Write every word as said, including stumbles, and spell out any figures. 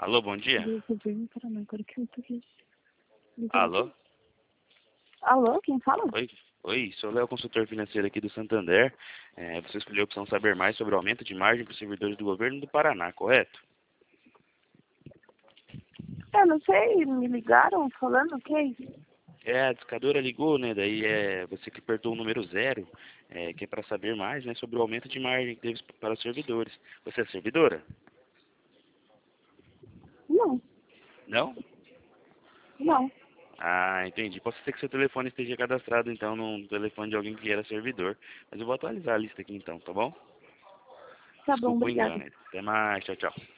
Alô, bom dia. Do governo do Paraná, agora que eu tô aqui. Alô? Alô, quem fala? Oi, oi, sou o Léo, consultor financeiro aqui do Santander. É, você escolheu a opção saber mais sobre o aumento de margem para os servidores do governo do Paraná, correto? Eu não sei, me ligaram falando o quê? É, a discadora ligou, né? Daí é você que apertou o número zero, é, que é para saber mais, né, sobre o aumento de margem que teve para os servidores. Você é servidora? Não, Não? não. Ah, entendi. Pode ser que seu telefone esteja cadastrado, então, no telefone de alguém que era servidor. Mas eu vou atualizar a lista aqui, então, tá bom? Tá bom, Desculpa o obrigada. engano. Até mais. Tchau, tchau.